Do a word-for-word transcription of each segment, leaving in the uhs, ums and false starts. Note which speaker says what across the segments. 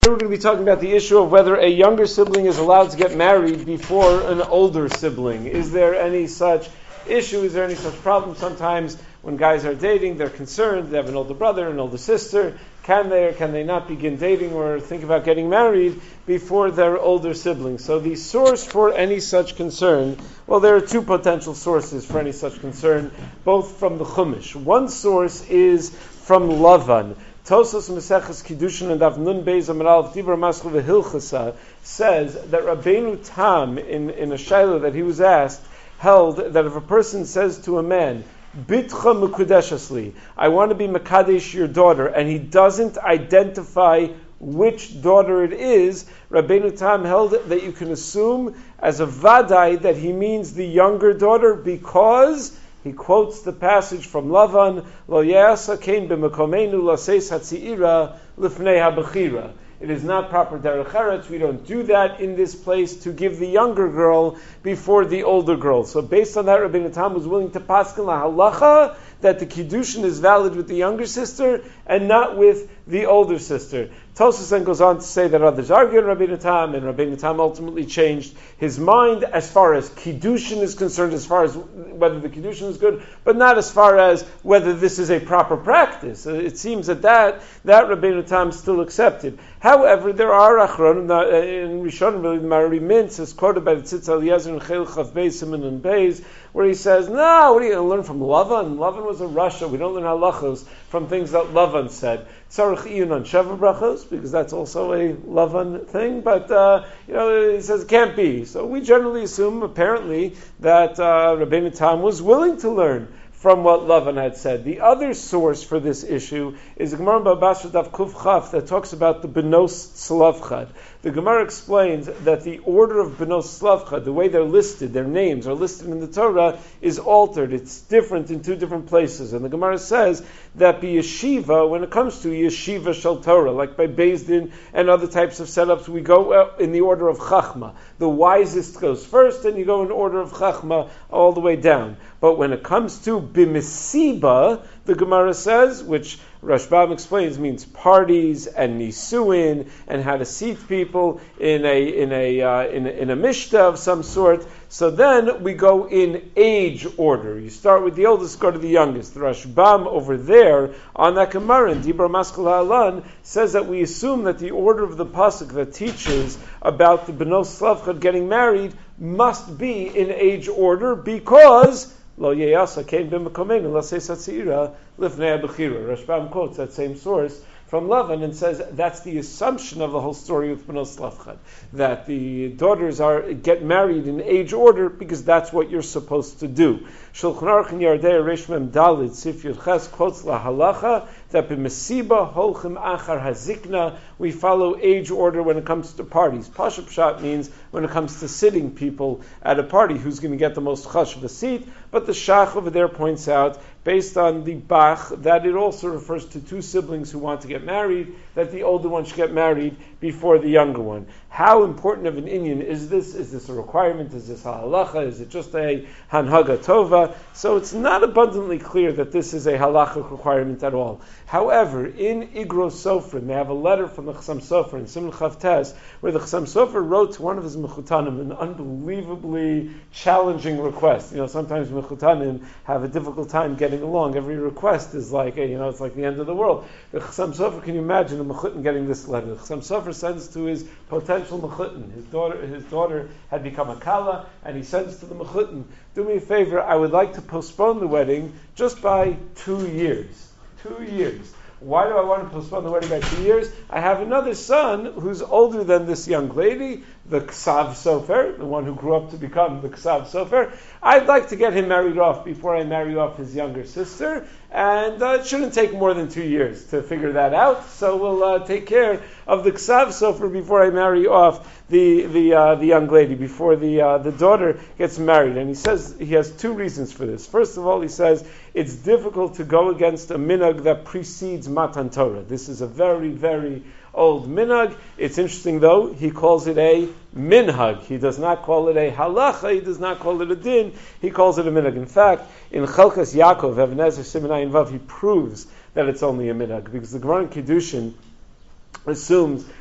Speaker 1: We're going to be talking about the issue of whether a younger sibling is allowed to get married before an older sibling. Is there any such issue? Is there any such problem? Sometimes when guys are dating, they're concerned. They have an older brother, an older sister. Can they or can they not begin dating or think about getting married before their older siblings? So the source for any such concern, well, there are two potential sources for any such concern, both from the Chumash. One source is from Lavan. Tosos Meseches Kiddushin and Avnun Beis Amral Dibur Maschu VeHilchasa says that Rabbeinu Tam, in, in a shayla that he was asked, held that if a person says to a man, Bitcha Mekudeshasli, I want to be Mekadesh your daughter, and he doesn't identify which daughter it is, Rabbeinu Tam held that you can assume as a vadai that he means the younger daughter because he quotes the passage from Lavan, Lo Yeasa Kain B'Mekomenu Laseis Hatziira Lifnei HaBechira. It is not proper derech eretz. We don't do that in this place to give the younger girl before the older girl. So based on that, Rabbeinu Tam was willing to paskin la halacha that the kiddushin is valid with the younger sister and not with the older sister. Tosfos then goes on to say that others argue in Rabbeinu Tam, and Rabbeinu Tam ultimately changed his mind as far as kiddushin is concerned, as far as whether the kiddushin is good, but not as far as whether this is a proper practice. It seems that that, that Rabbeinu Tam still accepted. However, there are achronim in Rishonim, really the Marari Mintz is quoted by the Tzitz Eliezer and Chel Chav Beis Simon and Beis, where he says, "No, what are you going to learn from Lavan? Lavan was a Rasha. We don't learn halachos from things that Lavan said. Tzarich iyun on sheva brachos, because that's also a Lavan thing. But uh, you know, he says it can't be. So we generally assume, apparently, that uh, Rabbeinu Tam was willing to learn from what Lavan had said. The other source for this issue is the Gemara Babasha Daf Kuf Chaf that talks about the Benos Slavchad. The Gemara explains that the order of Benos Slavchad, the way they're listed, their names are listed in the Torah, is altered. It's different in two different places. And the Gemara says that by yeshiva, when it comes to yeshiva shel Torah, like by Beis Din and other types of setups, we go in the order of Chachma. The wisest goes first, and you go in order of Chachma all the way down. But when it comes to b'mesiba, the Gemara says, which Rashbam explains means parties and nisuin and how to seat people in a in a uh, in a, in a mishta of some sort. So then we go in age order. You start with the oldest, go to the youngest. The Rashbam over there on that Gemara in Dibur Maskal Ha'alan says that we assume that the order of the pasuk that teaches about the Benos Slavchad getting married must be in age order because Lo Yeyasa Kain B'Mekomenu Laseis Hatziira Lifnei HaBechira. Rashbam quotes that same source from Lavan and says that's the assumption of the whole story with Benos Slavchad, that the daughters are get married in age order because that's what you're supposed to do. Shulchan Aruch in Yardei Reish Mem Dalid Sif Yud Ches quotes la halacha that b'mesiba holchim achar hazikna, we follow age order when it comes to parties. Pashup Pshat means when it comes to sitting people at a party, who's going to get the most chash of a seat. But the Shach over there points out, based on the Bach, that it also refers to two siblings who want to get married, that the older one should get married before the younger one. How important of an inyan is this? Is this a requirement? Is this a halacha? Is it just a hanhaga tova? So it's not abundantly clear that this is a halachic requirement at all. However, in Igros Sofrim, they have a letter from the Chassam Sofer in Simon Chavtes, where the Chassam Sofer wrote to one of his mechutanim an unbelievably challenging request. You know, sometimes mechutanim have a difficult time getting along. Every request is like, a, you know, it's like the end of the world. The Chassam Sofer, can you imagine a mechutin getting this letter? The Chassam Sofer sends to his potential mechutin. His daughter, his daughter had become a kala, and he sends to the mechutin, do me a favor, I would like to postpone the wedding just by two years. Two years. Why do I want to postpone the wedding by two years? I have another son who's older than this young lady, the Ksav Sofer, the one who grew up to become the Ksav Sofer. I'd like to get him married off before I marry off his younger sister, and uh, it shouldn't take more than two years to figure that out, so we'll uh, take care of the Ksav Sofer before I marry off the the uh, the young lady, before the uh, the daughter gets married. And he says he has two reasons for this. First of all, he says it's difficult to go against a minhag that precedes Matan Torah. This is a very, very old minhag. It's interesting though, he calls it a minhag. He does not call it a halacha, he does not call it a din, he calls it a minhag. In fact, in Chelkas Yaakov, Even HaEzer Siman Ayin Vav, he proves that it's only a minhag, because the Gemara in Kiddushin assumes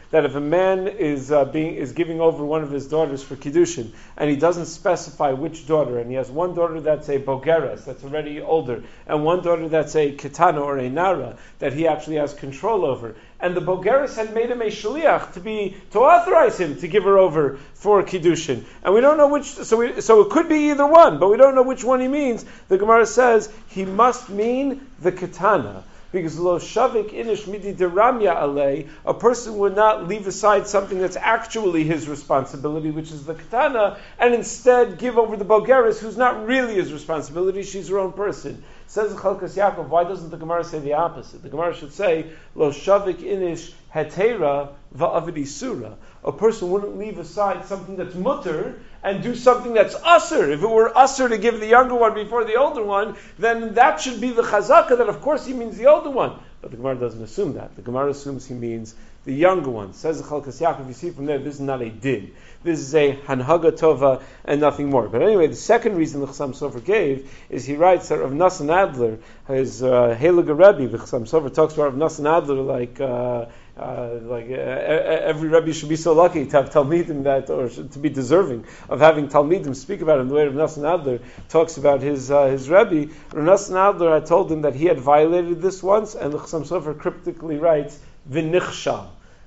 Speaker 1: that if a man is uh, being is giving over one of his daughters for kiddushin, and he doesn't specify which daughter, and he has one daughter that's a bogeres, that's already older, and one daughter that's a ketana or a nara, that he actually has control over, and the bogeres had made him a shaliach to be to authorize him to give her over for kiddushin, and we don't know which. So we, so it could be either one, but we don't know which one he means. The Gemara says he must mean the ketana. Because lo shavik inish midi deramya alei, a person would not leave aside something that's actually his responsibility, which is the katana, and instead give over the bogeres, who's not really his responsibility, she's her own person. Says Chalkas Yaakov, why doesn't the Gemara say the opposite? The Gemara should say, lo shavik inish hetera va'avidi surah. A person wouldn't leave aside something that's mutter and do something that's usher. If it were usher to give the younger one before the older one, then that should be the chazaka, that of course he means the older one. But the Gemara doesn't assume that. The Gemara assumes he means the younger one. Says the Chalkas Yaakov, you see from there, this is not a din. This is a hanhaga tova and nothing more. But anyway, the second reason the Chassam Sofer gave is he writes that Rav Nassan Adler, his uh, Heilige Rebbe, the Chassam Sofer talks about Rav Nassan Adler like uh, uh, like uh, every Rebbe should be so lucky to have Talmidim that, or to be deserving of having Talmidim speak about him the way Rav Nassan Adler talks about his uh, his Rebbe. Rav Nassan Adler had told him that he had violated this once, and the Chassam Sofer cryptically writes, V'nichshal.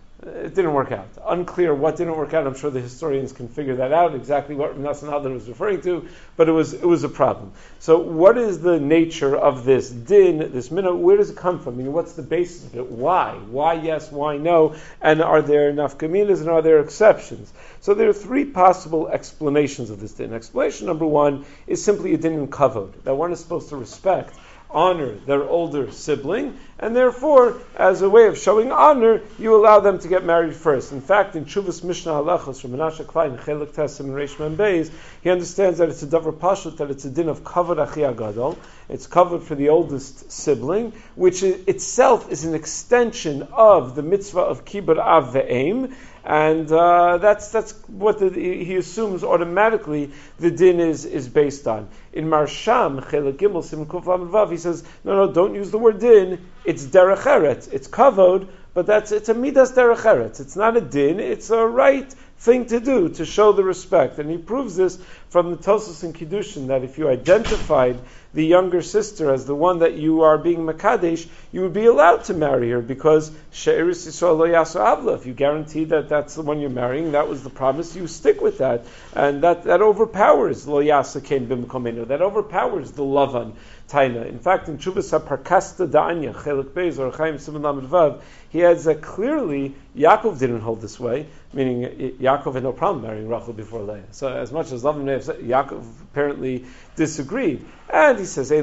Speaker 1: It didn't work out. Unclear what didn't work out. I'm sure the historians can figure that out, exactly what Rav Nassan Adler was referring to, but it was it was a problem. So what is the nature of this din, this minhag? Where does it come from? I mean, what's the basis of it? Why? Why yes, why no? And are there nafkaminas and are there exceptions? So there are three possible explanations of this din. Explanation number one is simply a din in kavod, that one is supposed to respect, honor their older sibling, and therefore, as a way of showing honor, you allow them to get married first. In fact, in Chuvas Mishnah Halachos from Menashe Klein, Chelik Tessim and Reish Mem Beis, he understands that it's a davar pashut, that it's a din of kavod achi agadol. It's kavod for the oldest sibling, which itself is an extension of the mitzvah of kibud av ve'em, and uh, that's that's what the, he assumes automatically the din is is based on. In Marsham Chelik Gimel Sim Kuf Lamed Vav, he says, no, no, don't use the word din. It's derech eretz. It's kavod, but that's it's a midas derech eretz. It's not a din. It's a right thing to do to show the respect. And he proves this from the Tosos and Kiddushin, that if you identified the younger sister as the one that you are being makadesh, you would be allowed to marry her, because she'eris Yisrael lo yasu avla. If you guarantee that that's the one you're marrying, that was the promise, you stick with that, and that, that overpowers lo yasa ken b'mkomenu. That overpowers the lavan taina. In fact, in Chuvas HaParkasta Da'anya Chelik Beis or Chaim Siman Lamed Vav, he adds that clearly Yaakov didn't hold this way, meaning Yaakov had no problem marrying Rachel before Leah. So as much as Lavan may have said, Yaakov apparently disagreed. And he says,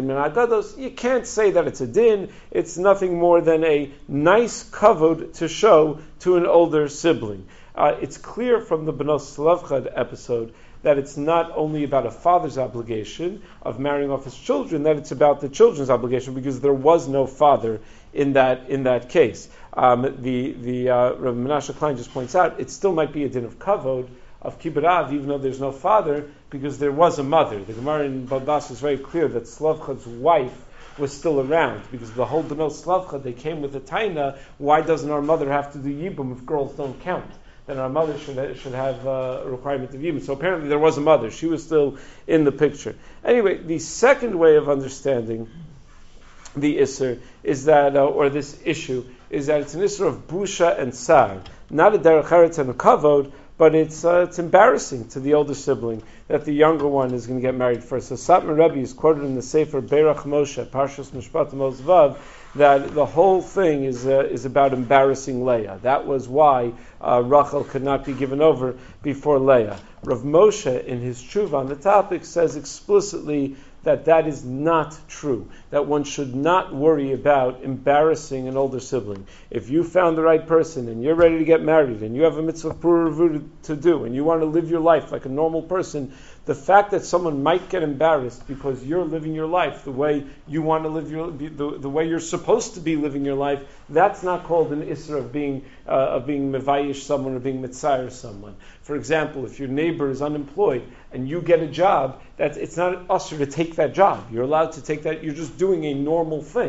Speaker 1: you can't say that it's a din, it's nothing more than a nice kavod to show to an older sibling. Uh, it's clear from the Benos Tzlevchad episode that it's not only about a father's obligation of marrying off his children, that it's about the children's obligation, because there was no father in that in that case. Um, the the uh, Rav Menashe Klein just points out it still might be a din of kavod, of kibbud av, even though there's no father, because there was a mother. The Gemara in Baldas is very clear that Slavchad's wife was still around, because the whole Benos Slavchad, they came with a taina, why doesn't our mother have to do yibum if girls don't count? Then our mother should should have uh, a requirement of yibum. So apparently there was a mother. She was still in the picture. Anyway, the second way of understanding the Isser is that, uh, or this issue, is that it's an Isser of busha and sar. Not a derech eretz and a kavod, but it's uh, it's embarrassing to the older sibling that the younger one is going to get married first. So Satmar Rebbe is quoted in the Sefer Berach Moshe, Parshas Mishpatim Oz Vav, that the whole thing is uh, is about embarrassing Leah. That was why uh, Rachel could not be given over before Leah. Rav Moshe, in his tshuva on the topic, says explicitly that that is not true, that one should not worry about embarrassing an older sibling. If you found the right person and you're ready to get married and you have a mitzvah puravu to do and you want to live your life like a normal person, the fact that someone might get embarrassed because you're living your life the way you want to live your the, the way you're supposed to be living your life, that's not called an isra of being uh, of being mevayish someone or being mitzayer someone. For example, if your neighbor is unemployed and you get a job, that's it's not an usher to take that job. You're allowed to take that. You're just doing a normal thing.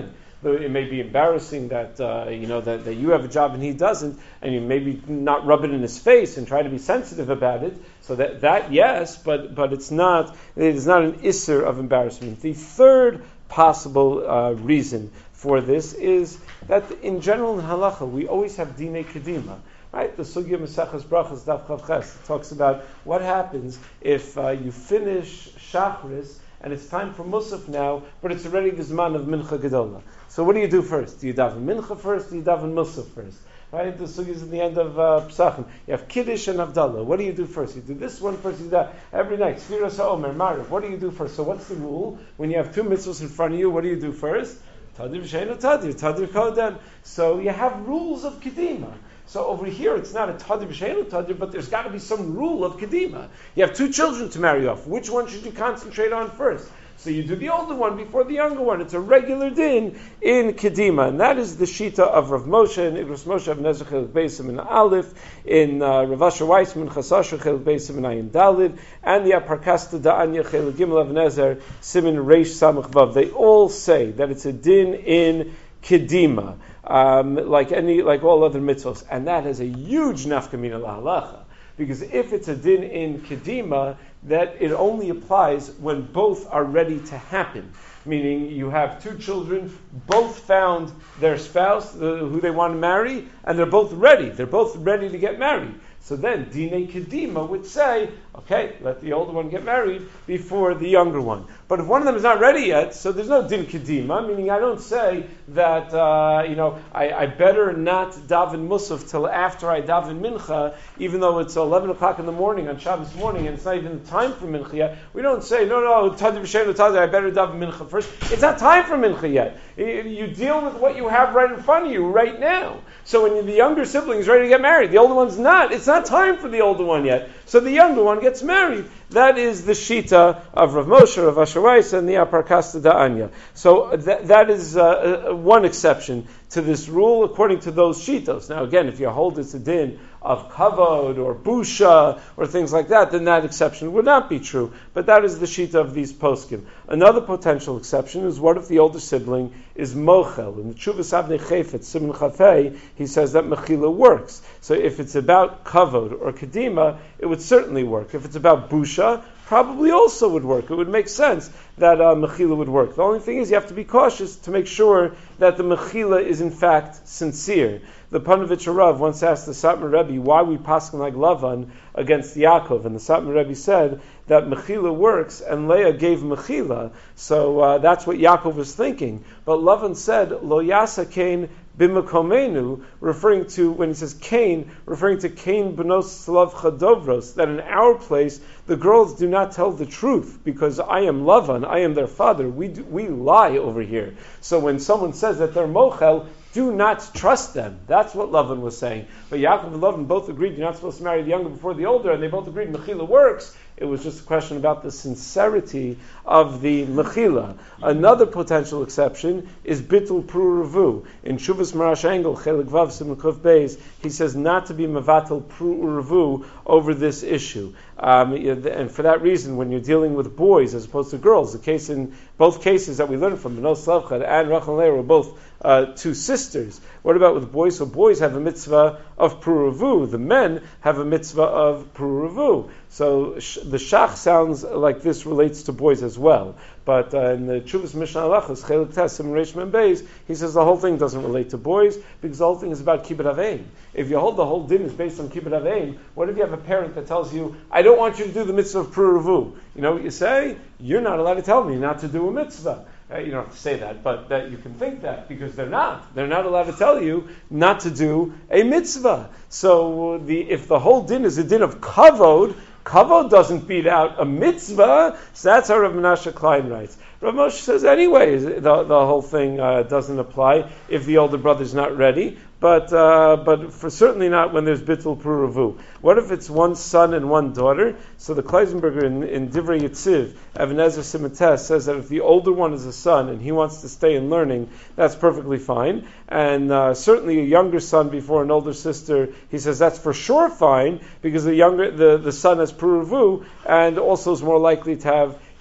Speaker 1: it may be embarrassing that uh, you know that, that you have a job and he doesn't, and you maybe not rub it in his face and try to be sensitive about it. So that that yes, but but it's not it is not an isser of embarrassment. The third possible uh, reason for this is that in general in halacha we always have dinei kedima. Right, the Sugya Maseches Brachas Daf Chav Ches talks about what happens if uh, you finish Shachris and it's time for Musaf now, but it's already the Zman of Mincha Gedola. So what do you do first? Do you daven Mincha first? Do you daven Musaf first? Right, the Sugya is at the end of uh, Pesachim. You have Kiddush and Havdalah. What do you do first? You do this one first. You do that every night. Sfiras HaOmer, Mariv. What do you do first? So what's the rule when you have two mitzvahs in front of you? What do you do first? Tadir v'sheinu tadir, tadir kodem. So you have rules of kedima. So over here, it's not a tadir v'sheinu tadir, but there's got to be some rule of kedima. You have two children to marry off. Which one should you concentrate on first? So you do the older one before the younger one. It's a regular din in kedima, and that is the shita of Rav Moshe and Igros Moshe of Nezer Chelik Beisim and Aleph, in uh, Rav Asher Weissman Chasasher Chelik Beisim and Ayin Dalid, and the Aparkasta Da'anya Chelik Gimel of Nezer Simin Reish Samach Vav. They all say that it's a din in kedima, um, like any like all other mitzvahs, and that has a huge nafkamina lahalacha. Because if it's a din in kedima, that it only applies when both are ready to happen. Meaning you have two children, both found their spouse, the, who they want to marry, and they're both ready. They're both ready to get married. So then, Dinei Kedima would say, okay, let the older one get married before the younger one. But if one of them is not ready yet, so there's no Din Kedima, meaning I don't say that, uh, you know, I, I better not daven Musaf till after I daven Mincha, even though it's eleven o'clock in the morning on Shabbos morning and it's not even the time for Mincha yet. We don't say, no, no, Tadir V'Shem Tadir, I better daven Mincha first. It's not time for Mincha yet. You deal with what you have right in front of you right now. So when the younger sibling is ready to get married, the older one's not. It's not time for the older one yet. So the younger one gets married. That is the shita of Rav Moshe, Rav Asher Weiss, and the Aparkasta Da'anya. So that, that is uh, one exception to this rule according to those shitos. Now again, if you hold it's a din of kavod or busha or things like that, then that exception would not be true. But that is the shita of these poskim. Another potential exception is what if the older sibling is mochel? In the Tshuvas Avnei Chayfetz, Siman Chafei, he says that mechila works. So if it's about kavod or kedima, it would certainly work. If it's about busha, probably also would work. It would make sense that uh, mechila would work. The only thing is you have to be cautious to make sure that the mechila is in fact sincere. The Panovich Rav once asked the Satmar Rebbe why we paskin like Lavan against Yaakov, and the Satmar Rebbe said that mechila works and Leah gave mechila, so uh, that's what Yaakov was thinking. But Lavan said lo yasa kain b'makomenu, referring to, when he says Cain, referring to Cain b'nos slav chadovros, that in our place the girls do not tell the truth because I am Lavan, I am their father. We do, we lie over here. So when someone says that they're mochel, do not trust them. That's what Lavan was saying. But Yaakov and Lavan both agreed you're not supposed to marry the younger before the older, and they both agreed mechila works. It was just a question about the sincerity of the mechila. Another potential exception is bitul pru'uravu. In Shuvas Marash Engel, Chelik Vav Siman Kuf Beis, he says not to be mevatel pru'uravu over this issue. Um, and for that reason, when you're dealing with boys as opposed to girls, the case in both cases that we learned from Benos Slavchad and Rachel and Leah were both uh, two sisters. What about with boys? So boys have a mitzvah of pru'uravu. The men have a mitzvah of pru'uravu. So sh- the shach sounds like this relates to boys as well. But uh, in the Chuvas Mishnah Halachos, Chelik Tes, Siman Reish Mem Beis, he says the whole thing doesn't relate to boys because the whole thing is about kibbut aveim. If you hold the whole din is based on kibbut aveim, what if you have a parent that tells you, I don't want you to do the mitzvah of pru'uravu? You know what you say? You're not allowed to tell me not to do a mitzvah. Uh, you don't have to say that, but that you can think that because they're not. They're not allowed to tell you not to do a mitzvah. So the if the whole din is a din of kavod, kavod doesn't beat out a mitzvah. So that's how Rav Menashe Klein writes. Rav Moshe says anyway, the, the whole thing uh, doesn't apply if the older brother's not ready, but uh, but for certainly not when there's bitul pru'uravu. What if it's one son and one daughter? So the Kleisenberger in, in Divrei Yitziv, Even Ezer Siman Tes, says that if the older one is a son and he wants to stay in learning, that's perfectly fine. And uh, certainly a younger son before an older sister, he says that's for sure fine because the younger the, the son has pru'uravu and also is more likely to have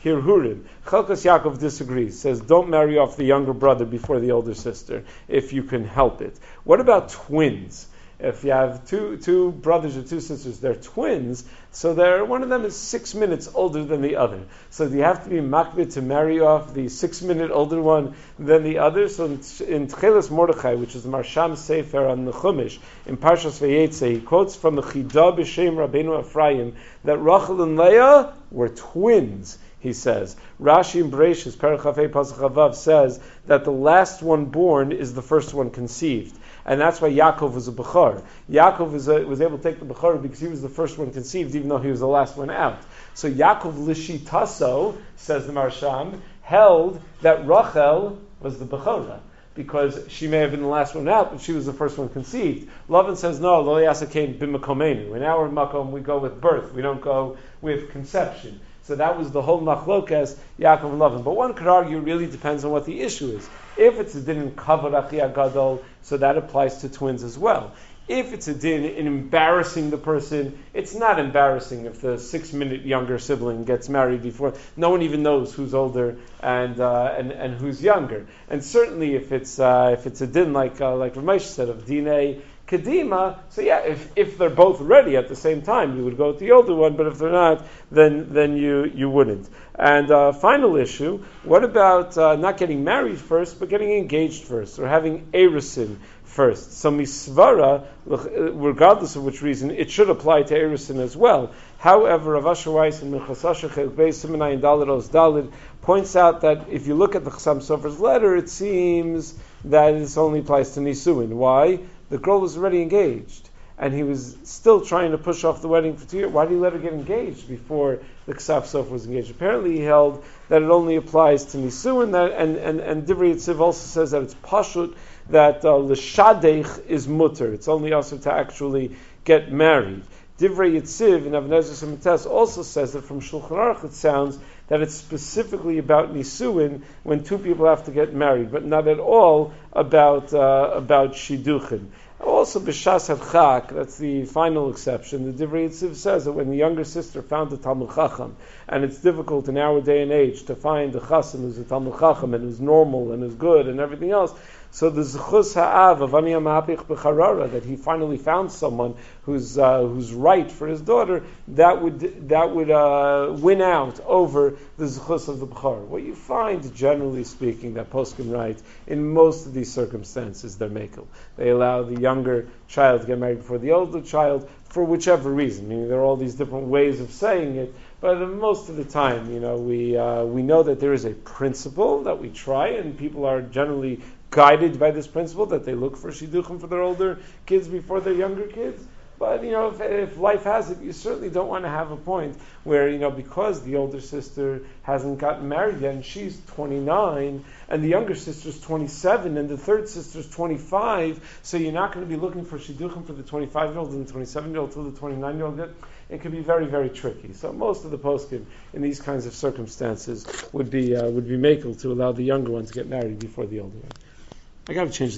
Speaker 1: Hirhurim. Chelkas Yaakov disagrees, says don't marry off the younger brother before the older sister if you can help it. What about twins? If you have two two brothers or two sisters, they're twins, so they're, one of them is six minutes older than the other. So do you have to be makbid to marry off the six-minute older one than the other? So in, in Tcheles Mordechai, which is the Marsham Sefer on the Chumash, in Parshas Vayetze, he quotes from the Chidah B'Shem Rabbeinu Ephraim that Rachel and Leah were twins. He says, Rashi in Bereshis, Perek Chafei Pasuk Chavav, says that the last one born is the first one conceived. And that's why Yaakov was a Bechor. Yaakov was, a, was able to take the Bechor because he was the first one conceived, even though he was the last one out. So Yaakov Lishitaso, says the Marsham, held that Rachel was the Bechorah, because she may have been the last one out, but she was the first one conceived. Lavan says, no, Lo Yasakein B'Makomenu. In our Makom, we go with birth. We don't go with conception. So that was the whole machlokas, Yaakov and Lavan. But one could argue it really depends on what the issue is. If it's a din in kavod achi gadol, so that applies to twins as well. If it's a din in embarrassing the person, it's not embarrassing if the six-minute younger sibling gets married before. No one even knows who's older and uh, and, and who's younger. And certainly if it's uh, if it's a din like uh, like Ramesh said of dinei Kadima, so yeah, if, if they're both ready at the same time, you would go with the older one, but if they're not, then then you, you wouldn't. And uh, final issue, what about uh, not getting married first, but getting engaged first, or having erusin first? So misvara, regardless of which reason, it should apply to erusin as well. However, Rav Asher Weiss in Minchas Asher Chelik Beis Siman Ayin Daled Oz Daled points out that if you look at the Chassam Sofer's letter, it seems that this only applies to nisuin. Why? The girl was already engaged, and he was still trying to push off the wedding for two years. Why did he let her get engaged before the Ksaf Sof was engaged? Apparently he held that it only applies to Nisuin, that, and, and, and Divrei Yitziv also says that it's Pashut, that uh, L'shadech is mutter. It's only also to actually get married. Divrei Yitziv in Avnezes Mites also says that from Shulchan Aruch it sounds that it's specifically about nisuin when two people have to get married, but not at all about uh, about shiduchin. Also, b'shas hadchak, that's the final exception. The Divrei Yitziv says that when the younger sister found a Talmud Chacham, and it's difficult in our day and age to find a chassan who's a Talmud Chacham and who's normal and who's good and everything else, so the Zechus Ha'av of Ani HaMahapich B'Charara, that he finally found someone who's uh, who's right for his daughter, that would that would uh, win out over the Zechus of the B'char. What you find, generally speaking, that poskim write, in most of these circumstances, they're mekel. They allow the younger child to get married before the older child, for whichever reason. Meaning there are all these different ways of saying it, but most of the time, you know, we uh, we know that there is a principle that we try, and people are generally guided by this principle that they look for shidduchim for their older kids before their younger kids. But, you know, if, if life has it, you certainly don't want to have a point where, you know, because the older sister hasn't gotten married yet and she's twenty-nine and the younger sister's twenty-seven and the third sister's twenty-five, so you're not going to be looking for shidduchim for the twenty-five-year-old and the twenty-seven-year-old till the twenty-nine-year-old. It can be very, very tricky. So most of the poskim in these kinds of circumstances would be uh, would be makel to allow the younger one to get married before the older one. I got to change